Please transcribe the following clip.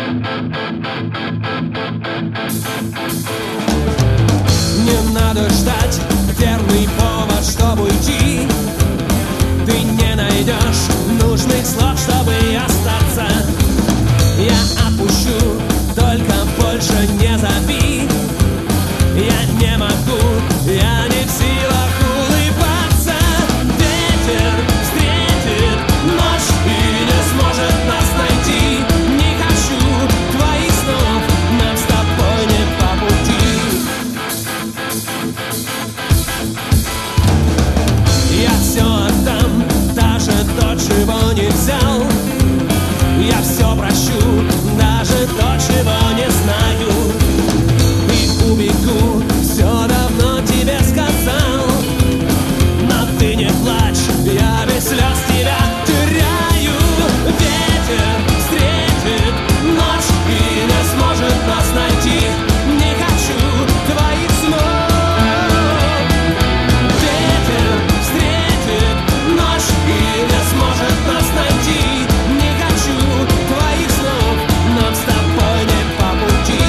Не надо ждать верный повод, чтобы уйти. Ты не найдешь нужных слов, чтобы остаться. Я отпущу, только больше не зови. Я не могу, я не в силах улыбаться. Ветер встретит ночь и не сможет нас найти. Не хочу твоих снов, нам с тобой не по пути. Я все отдам, даже то, чего не взял. Я все прощу, даже то, чего не знаю. И убегу, все давно тебе сказал. Но ты не плачь, я без слез тебя теряю. Ветер встретит ночь и не сможет нас найти. Не хочу твоих снов. Ветер встретит ночь и не сможет нас найти. Не хочу твоих слов, нам с тобой не по пути.